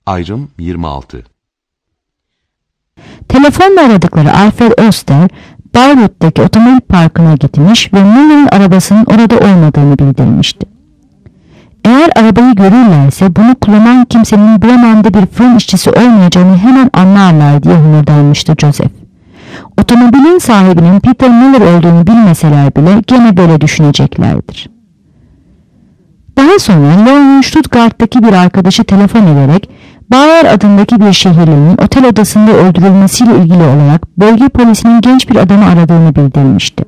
Ayrım 26. Telefonla aradıkları Alfred Oster, Bayreuth'taki otomobil parkına gitmiş ve Miller'ın arabasının orada olmadığını bildirmişti. Eğer arabayı görürlerse bunu kullanan kimsenin Bremen'de bir fırın işçisi olmayacağını hemen anlarlar diye homurdanmıştı Joseph. Otomobilin sahibinin Peter Miller olduğunu bilmeseler bile gene böyle düşüneceklerdir. Daha sonra Leon'un Stuttgart'taki bir arkadaşı telefon ederek Bayer adındaki bir şehirlinin otel odasında öldürülmesiyle ilgili olarak bölge polisinin genç bir adamı aradığını bildirmişti.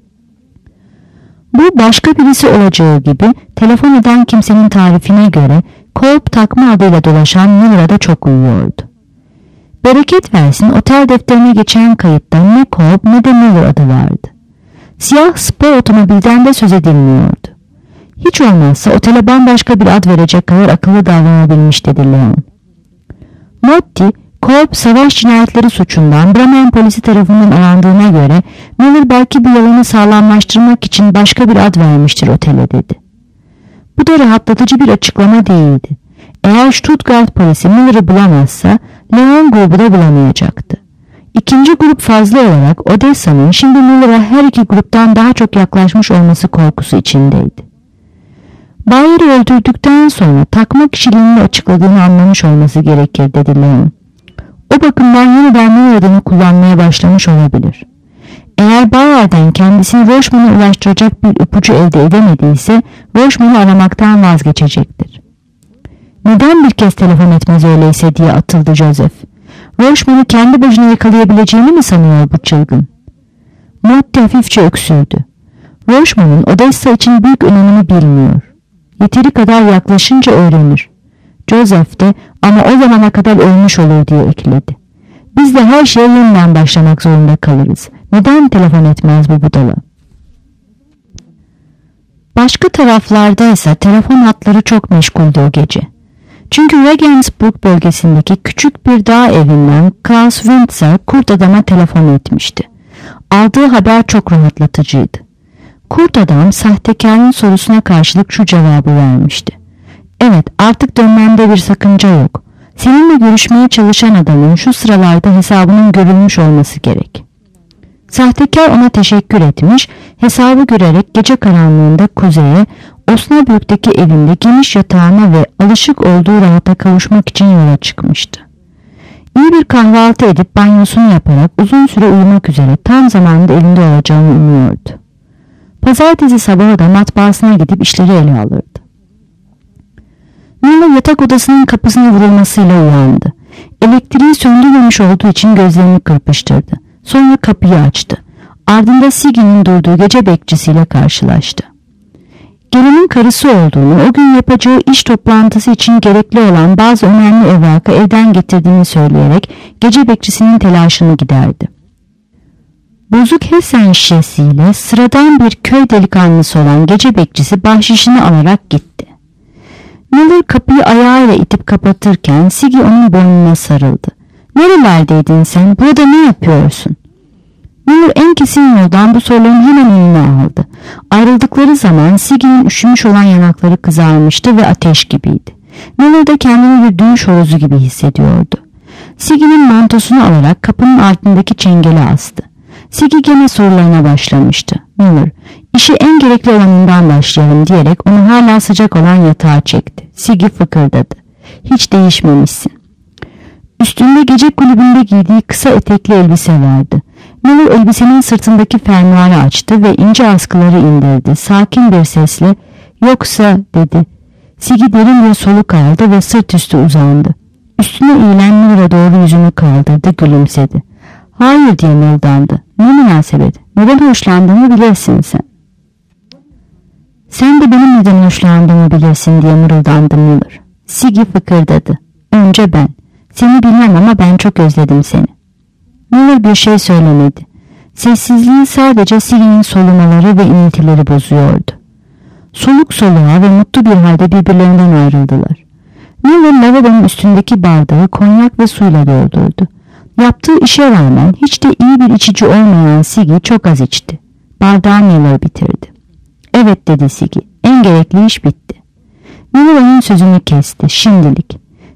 Bu başka birisi olacağı gibi telefon eden kimsenin tarifine göre Kolb takma adıyla dolaşan Miller'a da çok uyuyordu. Bereket versin otel defterine geçen kayıtta ne Kolb ne de Miller adı vardı. Siyah spor otomobilden de söz edilmiyordu. Hiç olmazsa otele bambaşka bir ad verecek kadar akıllı davranabilmiş dedi Leon. Motti, Kolb savaş cinayetleri suçundan Bremen polisi tarafından arandığına göre Miller belki bir yalanı sağlamlaştırmak için başka bir ad vermiştir otele dedi. Bu da rahatlatıcı bir açıklama değildi. Eğer Stuttgart polisi Miller'ı bulamazsa Leon grubu da bulamayacaktı. İkinci grup fazla olarak Odessa'nın şimdi Miller'a her iki gruptan daha çok yaklaşmış olması korkusu içindeydi. Bayer'i öldürdükten sonra takma kişiliğini açıkladığını anlamış olması gerekir dedi Leon. O bakımdan yeniden Miller adını kullanmaya başlamış olabilir. Eğer Bayer'den kendisini Rochman'a ulaştıracak bir ipucu elde edemediyse Rochman'ı aramaktan vazgeçecektir. Neden bir kez telefon etmez öyleyse diye atıldı Joseph. Rochman'ı kendi başına yakalayabileceğini mi sanıyor bu çılgın? Motti hafifçe öksürdü. Rochman'ın Odessa için büyük önemini bilmiyor. Yeteri kadar yaklaşınca öğrenir. Joseph de ama o zamana kadar ölmüş olur diye ekledi. Biz de her şeye yeniden başlamak zorunda kalırız. Neden telefon etmez bu budala? Başka taraflarda ise telefon hatları çok meşguldü o gece. Çünkü Regensburg bölgesindeki küçük bir dağ evinden Klaus Winzer kurt adama telefon etmişti. Aldığı haber çok rahatlatıcıydı. Kurt adam sahtekarın sorusuna karşılık şu cevabı vermişti. Evet, artık dönmemde bir sakınca yok. Seninle görüşmeye çalışan adamın şu sıralarda hesabının görülmüş olması gerek. Sahtekar ona teşekkür etmiş, hesabı görerek gece karanlığında kuzeye, Osnabrück'teki evinde geniş yatağına ve alışık olduğu rahata kavuşmak için yola çıkmıştı. İyi bir kahvaltı edip banyosunu yaparak uzun süre uyumak üzere tam zamanında evinde olacağını umuyordu. Pazartesi sabahı da matbaasına gidip işleri ele alırdı. Miller yatak odasının kapısına vurulmasıyla uyandı. Elektriği söndürmemiş olduğu için gözlerini kırpıştırdı. Sonra kapıyı açtı. Ardında Siggy'nin durduğu gece bekçisiyle karşılaştı. Gelinin karısı olduğunu, o gün yapacağı iş toplantısı için gerekli olan bazı önemli evrakı evden getirdiğini söyleyerek gece bekçisinin telaşını giderdi. Bozuk Hessen şişesiyle sıradan bir köy delikanlısı olan gece bekçisi bahşişini alarak gitti. Miller kapıyı ayağıyla itip kapatırken Siggy onun boynuna sarıldı. "Nerelerdeydin sen? Burada ne yapıyorsun?" Miller en kesin yoldan bu soruların hemen önüne aldı. Ayrıldıkları zaman Siggy'nin üşümüş olan yanakları kızarmıştı ve ateş gibiydi. Miller de kendini bir düğüş horozu gibi hissediyordu. Siggy'nin mantosunu alarak kapının altındaki çengeli astı. Siggy gene sorularına başlamıştı. Miller, işi en gerekli olanından başlayalım diyerek onu hala sıcak olan yatağa çekti. Siggy fıkırdadı. "Hiç değişmemişsin." Üstünde gece kulübünde giydiği kısa etekli elbise vardı. Miller elbisenin sırtındaki fermuarı açtı ve ince askıları indirdi. Sakin bir sesle "Yoksa" dedi. Siggy derin bir soluk aldı ve sırt üstü uzandı. Üstüne eğilen Miller'a doğru yüzünü kaldırdı, gülümsedi. "Hayır" diye mırıldandı. "Ne münasebet, neden hoşlandığımı bilirsin sen." "Sen de benim neden hoşlandığımı bilirsin" diye mırıldandı Miller. Siggy fıkırdadı. "Önce ben. Seni bilmem ama ben çok özledim seni." Miller bir şey söylemedi. Sessizliği sadece Siggy'nin solumaları ve iniltileri bozuyordu. Soluk soluğa ve mutlu bir halde birbirlerinden ayrıldılar. Miller lavabonun üstündeki bardağı konyak ve suyla doldurdu. Yaptığı işe rağmen hiç de iyi bir içici olmayan Siggy çok az içti. Bardağı Miller bitirdi. "Evet" dedi Siggy. "En gerekli iş bitti." Miller onun sözünü kesti. "Şimdilik.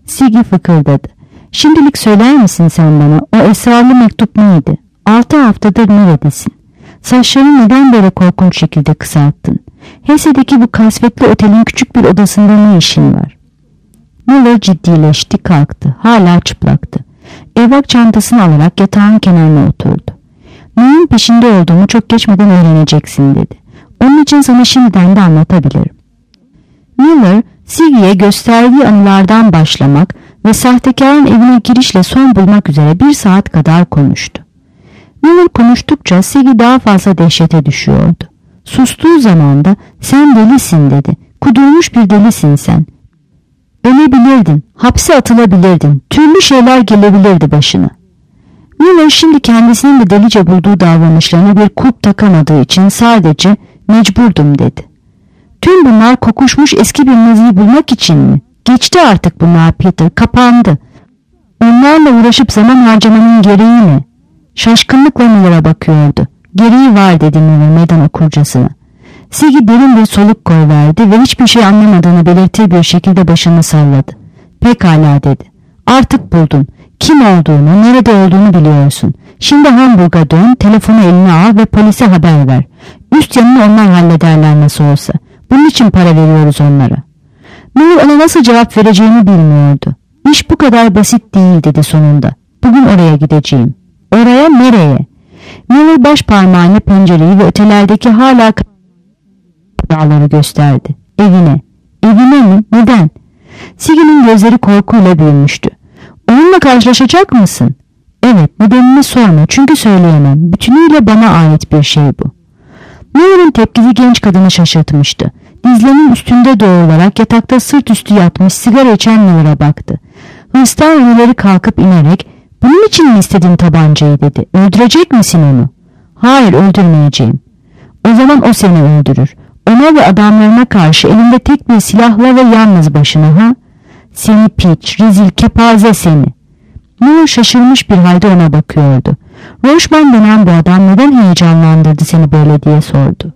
Siggy fıkırdadı. Şimdilik söyler misin sen bana, o esrarlı mektup neydi? 6 haftadır neredesin? Saçlarını neden böyle korkunç şekilde kısalttın? Hese'deki bu kasvetli otelin küçük bir odasında ne işin var? Miller ciddileşti, kalktı. Hala çıplaktı. Evrak çantasını alarak yatağın kenarına oturdu. Neyin peşinde olduğumu çok geçmeden öğreneceksin dedi. Onun için sana şimdiden de anlatabilirim. Miller, Siggy'ye gösterdiği anılardan başlamak ve sahtekarın evine girişle son bulmak üzere 1 saat kadar konuştu. Miller konuştukça Siggy daha fazla dehşete düşüyordu. Sustuğu zaman da sen delisin dedi. Kudurmuş bir delisin sen. Ölebilirdin, hapse atılabilirdin, türlü şeyler gelebilirdi başına. Miller şimdi kendisinin de delice bulduğu davranışlarına bir kulp takamadığı için sadece mecburdum dedi. Tüm bunlar kokuşmuş eski bir Nazi'yi bulmak için mi? Geçti artık bunlar Peter, kapandı. Onlarla uğraşıp zaman harcamanın gereği ne? Şaşkınlıkla Miller'a bakıyordu. Gereği var dedi Miller meydan okurcasına. Siggy derin bir soluk koyverdi ve hiçbir şey anlamadığını belirtir bir şekilde başını salladı. Pekala dedi. Artık buldun. Kim olduğunu, nerede olduğunu biliyorsun. Şimdi Hamburg'a dön, telefonu eline al ve polise haber ver. Üst yanını onlar hallederler nasıl olsa. Bunun için para veriyoruz onlara. Miller ona nasıl cevap vereceğini bilmiyordu. İş bu kadar basit değil dedi sonunda. Bugün oraya gideceğim. Oraya nereye? Miller baş parmağıyla pencereyi ve ötelerdeki hala dağları gösterdi. Evine. Evine mi? Neden? Siggy'nin gözleri korkuyla büyümüştü. Onunla karşılaşacak mısın? Evet, nedenini sorma çünkü söyleyemem. Bütünüyle bana ait bir şey bu. Miller'ın tepkisi genç kadını şaşırtmıştı. Dizlerinin üstünde doğrularak yatakta sırt üstü yatmış sigara içen Miller'a baktı. Hırstan önleri kalkıp inerek bunun için mi istedin tabancayı dedi. Öldürecek misin onu? Hayır, öldürmeyeceğim. O zaman o seni öldürür. Ona ve adamlarına karşı elinde tek bir silahla ve yalnız başına ha? Seni piç, rezil, kepaze seni. Miller şaşırmış bir halde ona bakıyordu. Rochman denen bu adam neden heyecanlandırdı seni böyle diye sordu.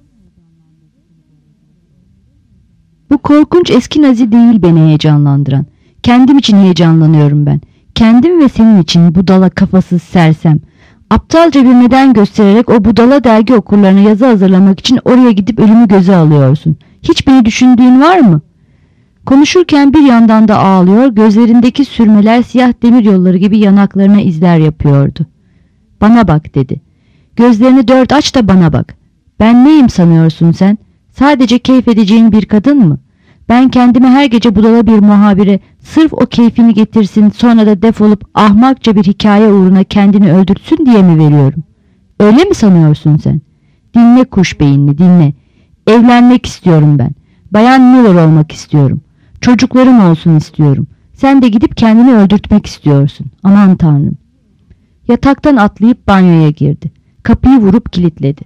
Bu korkunç eski Nazi değil beni heyecanlandıran. Kendim için heyecanlanıyorum ben. Kendim ve senin için budala kafasız sersem. Aptalca bir neden göstererek o budala dergi okurlarına yazı hazırlamak için oraya gidip ölümü göze alıyorsun. Hiç beni düşündüğün var mı? Konuşurken bir yandan da ağlıyor, gözlerindeki sürmeler siyah demir yolları gibi yanaklarına izler yapıyordu. Bana bak dedi. Gözlerini 4 aç da bana bak. Ben neyim sanıyorsun sen? Sadece keyif edeceğin bir kadın mı? Ben kendimi her gece budala bir muhabire sırf o keyfini getirsin sonra da defolup ahmakça bir hikaye uğruna kendini öldürtsün diye mi veriyorum? Öyle mi sanıyorsun sen? Dinle kuş beyinli dinle. Evlenmek istiyorum ben. Bayan Miller olmak istiyorum. Çocuklarım olsun istiyorum. Sen de gidip kendini öldürtmek istiyorsun. Aman Tanrım. Yataktan atlayıp banyoya girdi. Kapıyı vurup kilitledi.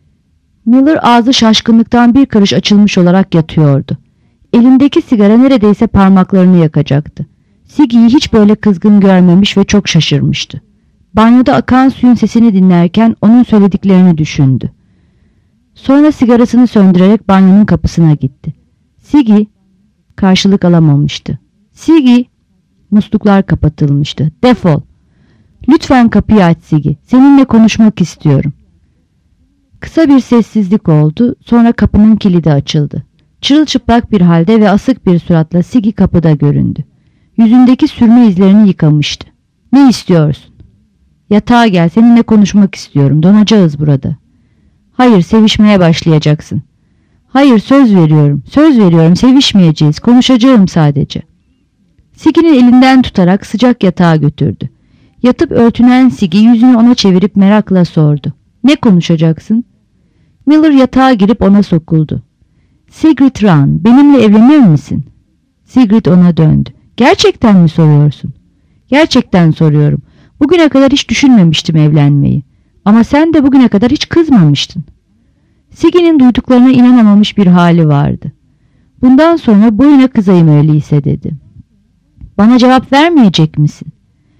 Miller ağzı şaşkınlıktan bir karış açılmış olarak yatıyordu. Elindeki sigara neredeyse parmaklarını yakacaktı. Siggy'yi hiç böyle kızgın görmemiş ve çok şaşırmıştı. Banyoda akan suyun sesini dinlerken onun söylediklerini düşündü. Sonra sigarasını söndürerek banyonun kapısına gitti. Siggy karşılık alamamıştı. Siggy, musluklar kapatılmıştı. Defol. Lütfen kapıyı aç Siggy. Seninle konuşmak istiyorum. Kısa bir sessizlik oldu. Sonra kapının kilidi açıldı. Çırılçıplak bir halde ve asık bir suratla Siggy kapıda göründü. Yüzündeki sürme izlerini yıkamıştı. Ne istiyorsun? Yatağa gel, seninle konuşmak istiyorum. Donacağız burada. Hayır, sevişmeye başlayacaksın. Hayır, söz veriyorum. Söz veriyorum, sevişmeyeceğiz. Konuşacağım sadece. Siggy'nin elinden tutarak sıcak yatağa götürdü. Yatıp örtünen Siggy yüzünü ona çevirip merakla sordu. Ne konuşacaksın? Miller yatağa girip ona sokuldu. Sigrid Rahn, benimle evlenir misin? Sigrid ona döndü. Gerçekten mi soruyorsun? Gerçekten soruyorum. Bugüne kadar hiç düşünmemiştim evlenmeyi. Ama sen de bugüne kadar hiç kızmamıştın. Siggy'nin duyduklarına inanamamış bir hali vardı. Bundan sonra boyuna kızayım öyleyse dedi. Bana cevap vermeyecek misin?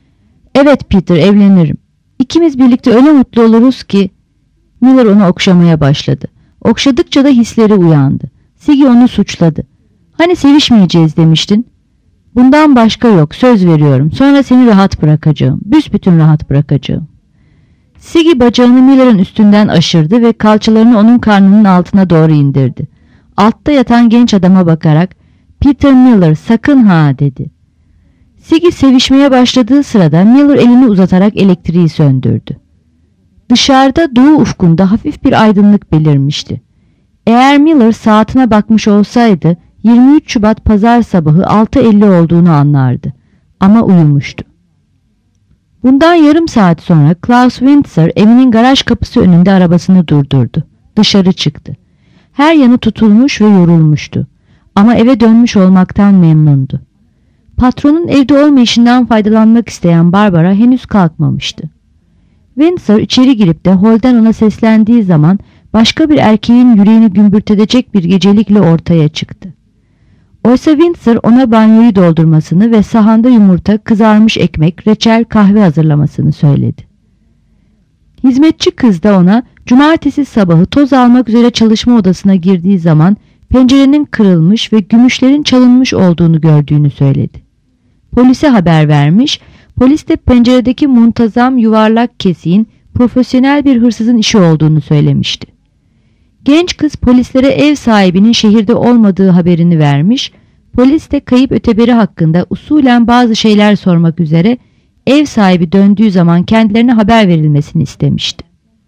Evet Peter, evlenirim. İkimiz birlikte öyle mutlu oluruz ki... Miller onu okşamaya başladı. Okşadıkça da hisleri uyandı. Siggy onu suçladı. Hani sevişmeyeceğiz demiştin? Bundan başka yok, söz veriyorum. Sonra seni rahat bırakacağım. Büsbütün rahat bırakacağım. Siggy bacağını Miller'ın üstünden aşırdı ve kalçalarını onun karnının altına doğru indirdi. Altta yatan genç adama bakarak "Peter Miller, sakın ha!" dedi. Siggy sevişmeye başladığı sırada Miller elini uzatarak elektriği söndürdü. Dışarıda doğu ufkunda hafif bir aydınlık belirmişti. Eğer Miller saatine bakmış olsaydı 23 Şubat pazar sabahı 6:50 olduğunu anlardı. Ama uyumuştu. Bundan yarım saat sonra Klaus Windsor evinin garaj kapısı önünde arabasını durdurdu. Dışarı çıktı. Her yanı tutulmuş ve yorulmuştu. Ama eve dönmüş olmaktan memnundu. Patronun evde olmayışından faydalanmak isteyen Barbara henüz kalkmamıştı. Windsor içeri girip de holden ona seslendiği zaman başka bir erkeğin yüreğini gümbürtecek bir gecelikle ortaya çıktı. Oysa Windsor ona banyoyu doldurmasını ve sahanda yumurta, kızarmış ekmek, reçel, kahve hazırlamasını söyledi. Hizmetçi kız da ona cumartesi sabahı toz almak üzere çalışma odasına girdiği zaman pencerenin kırılmış ve gümüşlerin çalınmış olduğunu gördüğünü söyledi. Polise haber vermiş, polis de penceredeki muntazam yuvarlak kesiğin profesyonel bir hırsızın işi olduğunu söylemişti. Genç kız polislere ev sahibinin şehirde olmadığı haberini vermiş, polis de kayıp öteberi hakkında usulen bazı şeyler sormak üzere ev sahibi döndüğü zaman kendilerine haber verilmesini istemişti.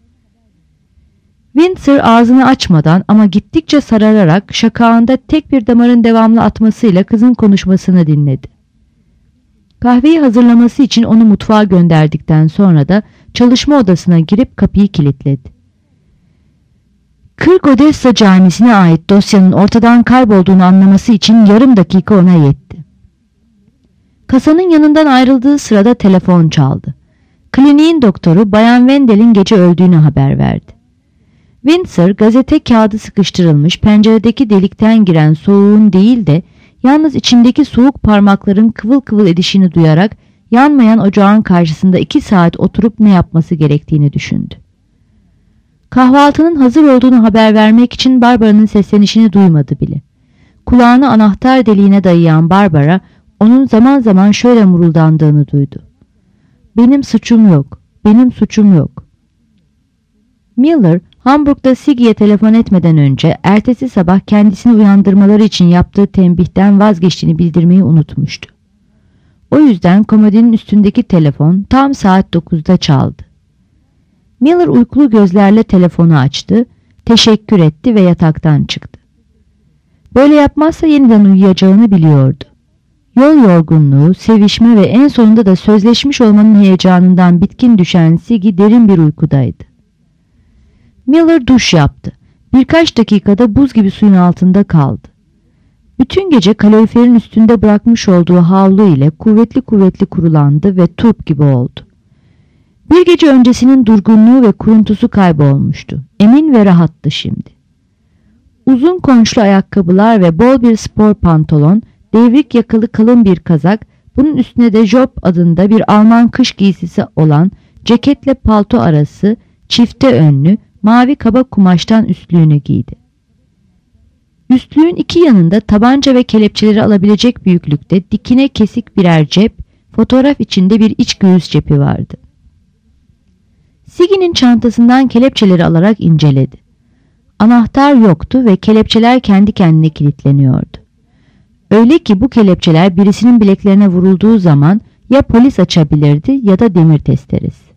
Windsor ağzını açmadan ama gittikçe sarararak şakağında tek bir damarın devamlı atmasıyla kızın konuşmasını dinledi. Kahveyi hazırlaması için onu mutfağa gönderdikten sonra da çalışma odasına girip kapıyı kilitledi. 40 Odessa Camisi'ne ait dosyanın ortadan kaybolduğunu anlaması için yarım dakika ona yetti. Kasanın yanından ayrıldığı sırada telefon çaldı. Kliniğin doktoru Bayan Wendel'in gece öldüğünü haber verdi. Windsor gazete kağıdı sıkıştırılmış penceredeki delikten giren soğuğun değil de yalnız içindeki soğuk parmakların kıvıl kıvıl edişini duyarak yanmayan ocağın karşısında 2 saat oturup ne yapması gerektiğini düşündü. Kahvaltının hazır olduğunu haber vermek için Barbara'nın seslenişini duymadı bile. Kulağını anahtar deliğine dayayan Barbara onun zaman zaman şöyle mırıldandığını duydu. "Benim suçum yok, benim suçum yok." Miller, Hamburg'da Siggy'ye telefon etmeden önce ertesi sabah kendisini uyandırmaları için yaptığı tembihten vazgeçtiğini bildirmeyi unutmuştu. O yüzden komodinin üstündeki telefon tam saat 9'da çaldı. Miller uykulu gözlerle telefonu açtı, teşekkür etti ve yataktan çıktı. Böyle yapmazsa yeniden uyuyacağını biliyordu. Yol yorgunluğu, sevişme ve en sonunda da sözleşmiş olmanın heyecanından bitkin düşen Siggy derin bir uykudaydı. Miller duş yaptı. Birkaç dakikada buz gibi suyun altında kaldı. Bütün gece kaloriferin üstünde bırakmış olduğu havlu ile kuvvetli kuvvetli kurulandı ve turp gibi oldu. Bir gece öncesinin durgunluğu ve kuruntusu kaybolmuştu. Emin ve rahattı şimdi. Uzun konçlu ayakkabılar ve bol bir spor pantolon, devrik yakalı kalın bir kazak, bunun üstüne de Job adında bir Alman kış giysisi olan ceketle palto arası, çifte önlü, mavi kaba kumaştan üstlüğünü giydi. Üstlüğün iki yanında tabanca ve kelepçeleri alabilecek büyüklükte dikine kesik birer cep, fotoğraf içinde bir iç göğüs cepi vardı. Siggy'nin çantasından kelepçeleri alarak inceledi. Anahtar yoktu ve kelepçeler kendi kendine kilitleniyordu. Öyle ki bu kelepçeler birisinin bileklerine vurulduğu zaman ya polis açabilirdi ya da demir testeresi.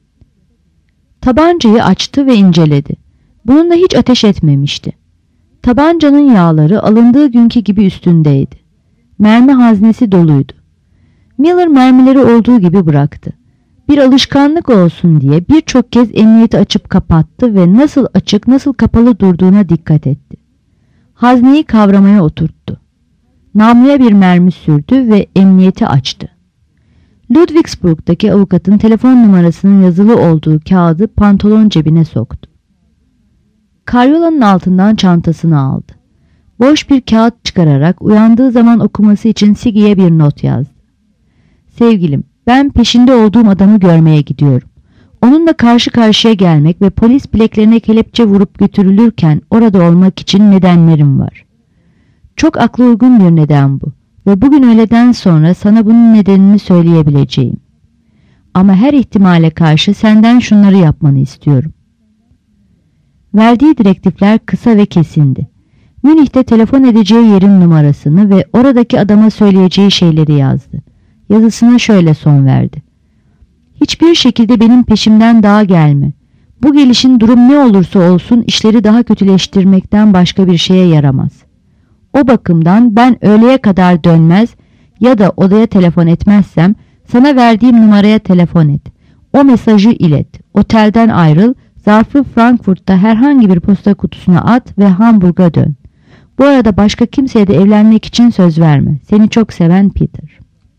Tabancayı açtı ve inceledi. Bununla hiç ateş etmemişti. Tabancanın yağları alındığı günkü gibi üstündeydi. Mermi haznesi doluydu. Miller mermileri olduğu gibi bıraktı. Bir alışkanlık olsun diye birçok kez emniyeti açıp kapattı ve nasıl açık nasıl kapalı durduğuna dikkat etti. Hazneyi kavramaya oturttu. Namluya bir mermi sürdü ve emniyeti açtı. Ludwigsburg'daki avukatın telefon numarasının yazılı olduğu kağıdı pantolon cebine soktu. Karyolanın altından çantasını aldı. Boş bir kağıt çıkararak uyandığı zaman okuması için Siggy'ye bir not yazdı. "Sevgilim, ben peşinde olduğum adamı görmeye gidiyorum. Onunla karşı karşıya gelmek ve polis bileklerine kelepçe vurup götürülürken orada olmak için nedenlerim var. Çok akla uygun bir neden bu. ve bugün öğleden sonra sana bunun nedenini söyleyebileceğim. Ama her ihtimale karşı senden şunları yapmanı istiyorum. Verdiği direktifler kısa ve kesindi. Münih'te telefon edeceği yerin numarasını ve oradaki adama söyleyeceği şeyleri yazdı. Yazısına şöyle son verdi. Hiçbir şekilde benim peşimden daha gelme. Bu gelişin durum ne olursa olsun işleri daha kötüleştirmekten başka bir şeye yaramaz. O bakımdan ben öğleye kadar dönmez ya da odaya telefon etmezsem sana verdiğim numaraya telefon et. O mesajı ilet. Otelden ayrıl, zarfı Frankfurt'ta herhangi bir posta kutusuna at ve Hamburg'a dön. Bu arada başka kimseye de evlenmek için söz verme. Seni çok seven Peter.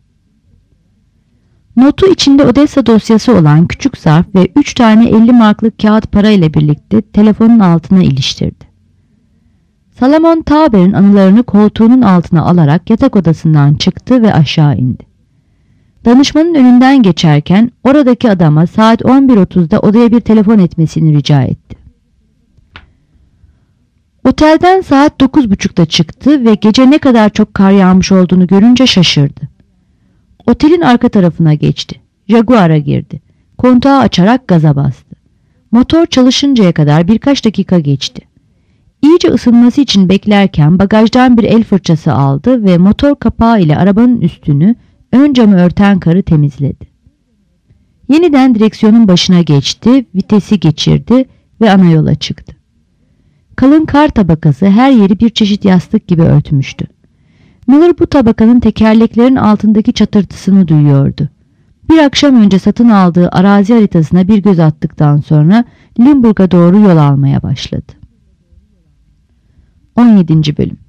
Notu içinde Odessa dosyası olan küçük zarf ve 3 tane 50 marklık kağıt parayla birlikte telefonun altına iliştirdi. Salomon Tauber'in anılarını koltuğunun altına alarak yatak odasından çıktı ve aşağı indi. Danışmanın önünden geçerken oradaki adama saat 11.30'da odaya bir telefon etmesini rica etti. Otelden saat 9.30'da çıktı ve gece ne kadar çok kar yağmış olduğunu görünce şaşırdı. Otelin arka tarafına geçti. Jaguar'a girdi. Kontağı açarak gaza bastı. Motor çalışıncaya kadar birkaç dakika geçti. İyice ısınması için beklerken bagajdan bir el fırçası aldı ve motor kapağı ile arabanın üstünü, ön camı örten karı temizledi. Yeniden direksiyonun başına geçti, vitesi geçirdi ve ana yola çıktı. Kalın kar tabakası her yeri bir çeşit yastık gibi örtmüştü. Miller bu tabakanın tekerleklerin altındaki çatırtısını duyuyordu. Bir akşam önce satın aldığı arazi haritasına bir göz attıktan sonra Limburg'a doğru yol almaya başladı. 17. Bölüm.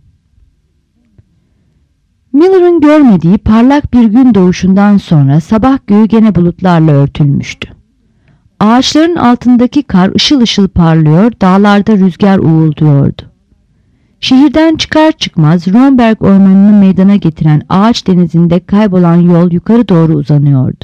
Miller'ın görmediği parlak bir gün doğuşundan sonra sabah göğü gene bulutlarla örtülmüştü. Ağaçların altındaki kar ışıl ışıl parlıyor, dağlarda rüzgar uğulduyordu. Şehirden çıkar çıkmaz Romberg ormanını meydana getiren ağaç denizinde kaybolan yol yukarı doğru uzanıyordu.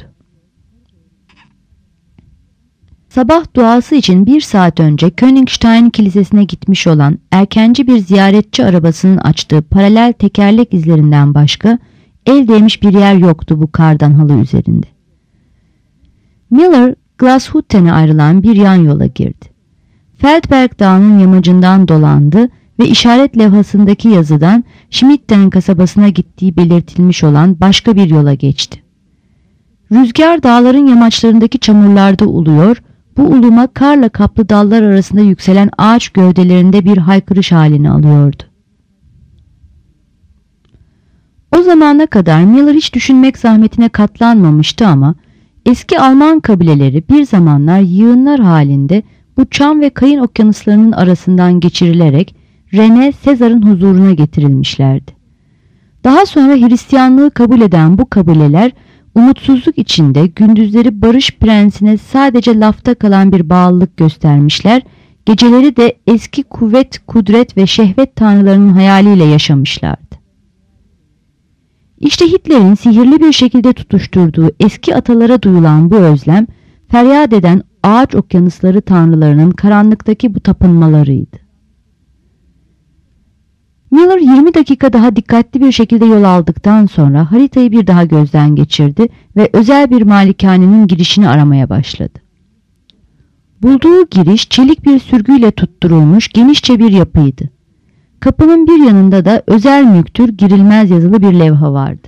Sabah duası için 1 saat önce Königstein Kilisesi'ne gitmiş olan erkenci bir ziyaretçi arabasının açtığı paralel tekerlek izlerinden başka el değmiş bir yer yoktu bu kardan halı üzerinde. Miller, Glashütten'e ayrılan bir yan yola girdi. Feldberg Dağı'nın yamacından dolandı ve işaret levhasındaki yazıdan Schmidten kasabasına gittiği belirtilmiş olan başka bir yola geçti. Rüzgar dağların yamaçlarındaki çamurlarda uluyor, bu uluma karla kaplı dallar arasında yükselen ağaç gövdelerinde bir haykırış halini alıyordu. O zamana kadar Miller hiç düşünmek zahmetine katlanmamıştı ama eski Alman kabileleri bir zamanlar yığınlar halinde bu çam ve kayın okyanuslarının arasından geçirilerek Rene Sezar'ın huzuruna getirilmişlerdi. Daha sonra Hristiyanlığı kabul eden bu kabileler umutsuzluk içinde gündüzleri barış prensine sadece lafta kalan bir bağlılık göstermişler, geceleri de eski kuvvet, kudret ve şehvet tanrılarının hayaliyle yaşamışlardı. İşte Hitler'in sihirli bir şekilde tutuşturduğu eski atalara duyulan bu özlem, feryat eden ağaç okyanusları tanrılarının karanlıktaki bu tapınmalarıydı. Miller 20 dakika daha dikkatli bir şekilde yol aldıktan sonra haritayı bir daha gözden geçirdi ve özel bir malikanenin girişini aramaya başladı. Bulduğu giriş çelik bir sürgüyle tutturulmuş genişçe bir yapıydı. Kapının bir yanında da özel mülktür girilmez yazılı bir levha vardı.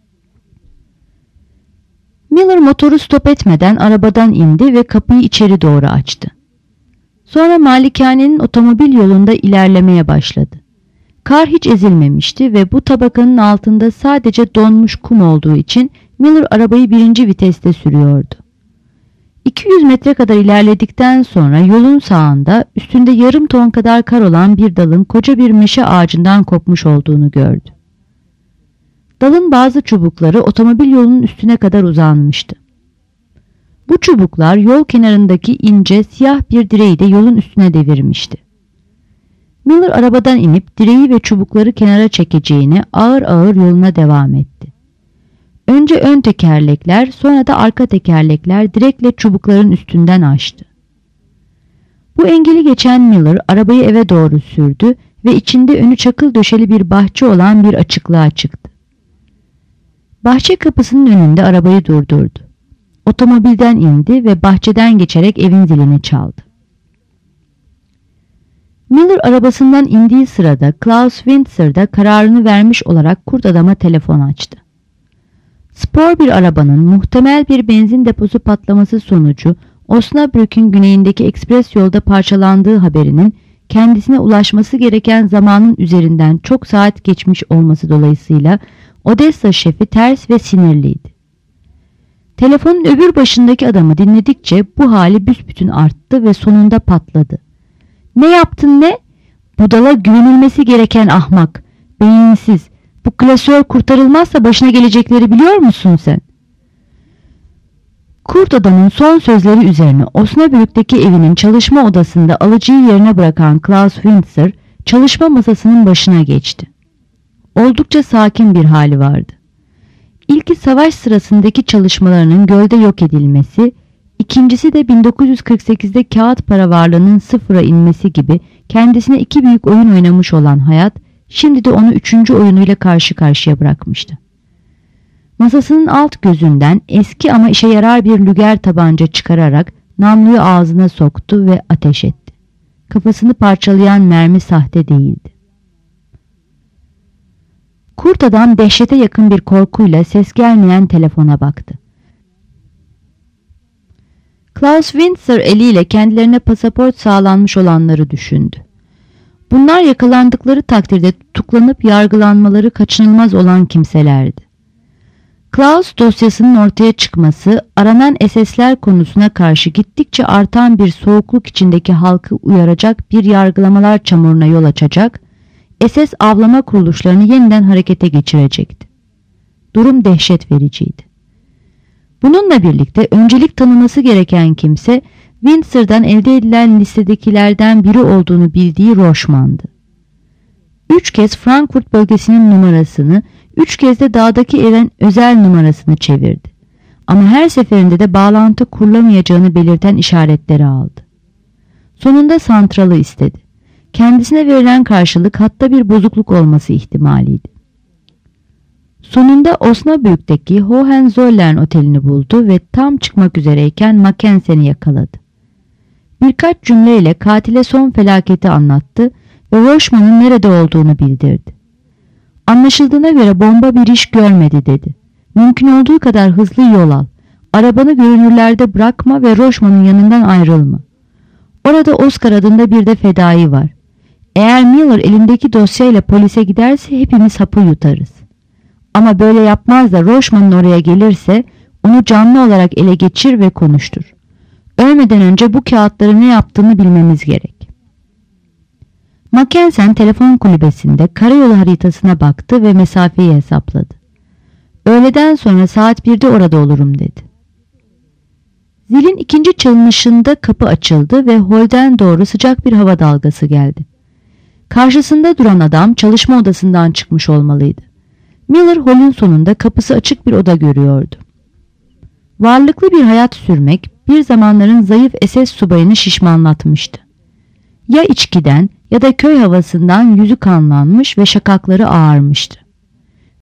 Miller motoru stop etmeden arabadan indi ve kapıyı içeri doğru açtı. Sonra malikanenin otomobil yolunda ilerlemeye başladı. Kar hiç ezilmemişti ve bu tabakanın altında sadece donmuş kum olduğu için Miller arabayı 1. viteste sürüyordu. 200 metre kadar ilerledikten sonra yolun sağında üstünde yarım ton kadar kar olan bir dalın koca bir meşe ağacından kopmuş olduğunu gördü. Dalın bazı çubukları otomobil yolunun üstüne kadar uzanmıştı. Bu çubuklar yol kenarındaki ince siyah bir direği de yolun üstüne devirmişti. Miller arabadan inip direği ve çubukları kenara çekeceğini ağır ağır yoluna devam etti. Önce ön tekerlekler, sonra da arka tekerlekler direkle çubukların üstünden aştı. Bu engeli geçen Miller arabayı eve doğru sürdü ve içinde önü çakıl döşeli bir bahçe olan bir açıklığa çıktı. Bahçe kapısının önünde arabayı durdurdu. Otomobilden indi ve bahçeden geçerek evin zilini çaldı. Miller arabasından indiği sırada Klaus Windsor da kararını vermiş olarak kurt adama telefon açtı. Spor bir arabanın muhtemel bir benzin deposu patlaması sonucu Osnabrück'ün güneyindeki ekspres yolda parçalandığı haberinin kendisine ulaşması gereken zamanın üzerinden çok saat geçmiş olması dolayısıyla Odessa şefi ters ve sinirliydi. Telefonun öbür başındaki adamı dinledikçe bu hali büsbütün arttı ve sonunda patladı. "Ne yaptın ne? Budala güvenilmesi gereken ahmak, beyinsiz. Bu klasör kurtarılmazsa başına gelecekleri biliyor musun sen?" Kurt adamın son sözleri üzerine Osnabrück'teki evinin çalışma odasında alıcıyı yerine bırakan Klaus Windsor çalışma masasının başına geçti. Oldukça sakin bir hali vardı. İlki savaş sırasındaki çalışmalarının gölde yok edilmesi, ikincisi de 1948'de kağıt para varlığının sıfıra inmesi gibi kendisine iki büyük oyun oynamış olan hayat, şimdi de onu üçüncü oyunuyla karşı karşıya bırakmıştı. Masasının alt gözünden eski ama işe yarar bir lüger tabanca çıkararak namluyu ağzına soktu ve ateş etti. Kafasını parçalayan mermi sahte değildi. Kurt adam dehşete yakın bir korkuyla ses gelmeyen telefona baktı. Klaus Windsor eliyle kendilerine pasaport sağlanmış olanları düşündü. Bunlar yakalandıkları takdirde tutuklanıp yargılanmaları kaçınılmaz olan kimselerdi. Klaus dosyasının ortaya çıkması, aranan SS'ler konusuna karşı gittikçe artan bir soğukluk içindeki halkı uyaracak bir yargılamalar çamuruna yol açacak, SS avlama kuruluşlarını yeniden harekete geçirecekti. Durum dehşet vericiydi. Bununla birlikte öncelik tanıması gereken kimse, Windsor'dan elde edilen listedekilerden biri olduğunu bildiği Rochman'dı. 3 kez Frankfurt bölgesinin numarasını, 3 kez de dağdaki evin özel numarasını çevirdi. Ama her seferinde de bağlantı kurulamayacağını belirten işaretleri aldı. Sonunda santralı istedi. Kendisine verilen karşılık hatta bir bozukluk olması ihtimaliydi. Sonunda Osnabrück'teki Hohenzollern otelini buldu ve tam çıkmak üzereyken Mackensen'i yakaladı. Birkaç cümleyle katile son felaketi anlattı ve Rochman'ın nerede olduğunu bildirdi. Anlaşıldığına göre bomba bir iş görmedi dedi. Mümkün olduğu kadar hızlı yol al. Arabanı görünürlerde bırakma ve Rochman'ın yanından ayrılma. Orada Oscar adında bir de fedai var. Eğer Miller elindeki dosyayla polise giderse hepimiz hapı yutarız. Ama böyle yapmaz da Rochman'ın oraya gelirse onu canlı olarak ele geçir ve konuştur. Ölmeden önce bu kağıtları ne yaptığını bilmemiz gerek. Mackensen telefon kulübesinde karayolu haritasına baktı ve mesafeyi hesapladı. Öğleden sonra saat 1'de orada olurum dedi. Zilin ikinci çalınışında kapı açıldı ve holden doğru sıcak bir hava dalgası geldi. Karşısında duran adam çalışma odasından çıkmış olmalıydı. Miller holün sonunda kapısı açık bir oda görüyordu. Varlıklı bir hayat sürmek bir zamanların zayıf SS subayını şişmanlatmıştı. Ya içkiden ya da köy havasından yüzü kanlanmış ve şakakları ağarmıştı.